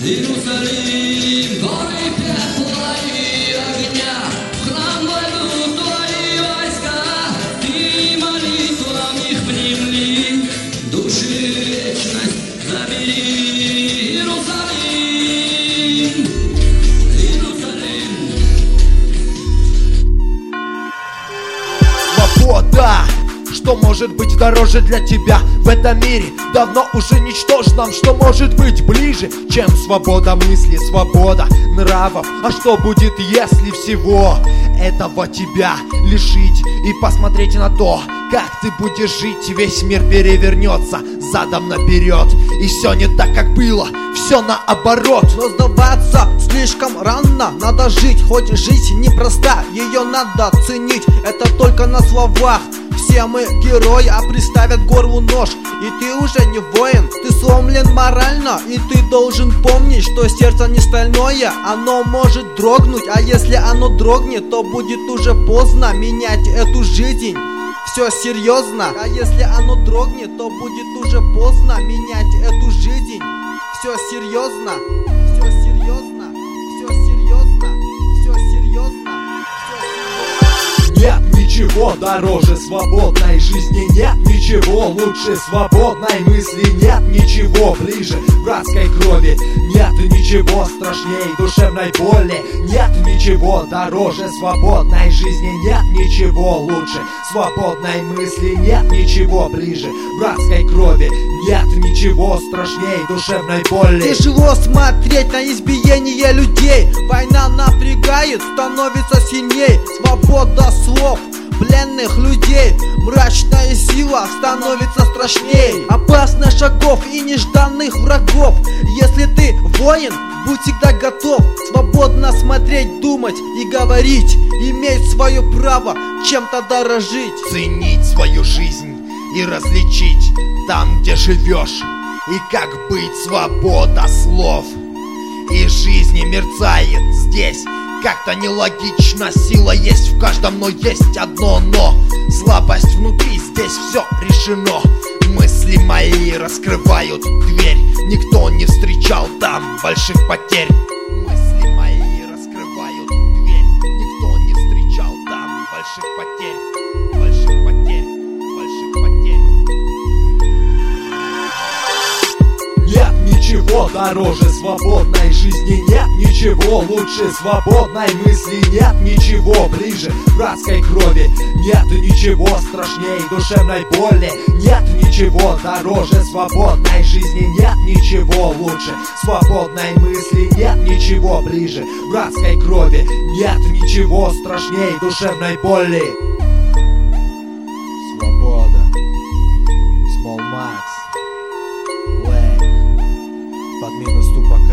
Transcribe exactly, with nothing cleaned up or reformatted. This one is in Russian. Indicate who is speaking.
Speaker 1: Иерусалим, горы пепла и огня, в храм войдут твои войска, ты молитвам их внемли, души вечность забери. Иерусалим, Иерусалим.
Speaker 2: Свобода! Что может быть дороже для тебя в этом мире? Давно уже ничтожном. Что может быть ближе, чем свобода мысли, свобода нравов? А что будет, если всего этого тебя лишить и посмотреть на то, как ты будешь жить? Весь мир перевернется задом наперед, и все не так, как было, все наоборот.
Speaker 3: Но сдаваться слишком рано, надо жить, хоть жизнь непроста, ее надо ценить, это только на словах. Все мы герои, а приставят горлу нож, и ты уже не воин, ты сломлен морально, и ты должен помнить, что сердце не стальное, оно может дрогнуть, а если оно дрогнет, то будет уже поздно менять эту жизнь. Все серьезно, а если оно дрогнет, то будет уже поздно менять эту жизнь. Все серьезно, все серьезно, все серьезно, все серьезно, все серьезно.
Speaker 2: Нет ничего дороже свободной жизни, нет ничего лучше свободной мысли, нет ничего ближе братской крови, нет ничего страшней душевной боли, нет ничего дороже свободной жизни, нет ничего лучше свободной мысли, нет ничего ближе братской крови, нет ничего страшней душевной боли.
Speaker 3: Тяжело смотреть на избиение людей, война напрягает, становится сильней, свобода слов пленных людей, мрачная сила становится страшней, опасных шагов и нежданных врагов. Если ты воин, будь всегда готов свободно смотреть, думать и говорить, иметь свое право чем-то дорожить,
Speaker 2: ценить свою жизнь и различить там, где живешь, и как быть свобода слов. И жизнь мерцает здесь как-то нелогично, сила есть в каждом, но есть одно но. Слабость внутри, здесь все решено. Мысли мои раскрывают дверь, никто не встречал там больших потерь. Мысли мои раскрывают дверь, никто не встречал там больших потерь. Больших потерь, больших потерь. Нет ничего дороже свободной жизни, нет ничего лучше свободной мысли, нет ничего ближе братской крови, нет ничего страшней душевной боли, нет ничего дороже свободной жизни, нет ничего лучше свободной мысли, нет ничего ближе братской крови, нет ничего страшней душевной боли. Свобода. Small Max. Black. Под минус тупо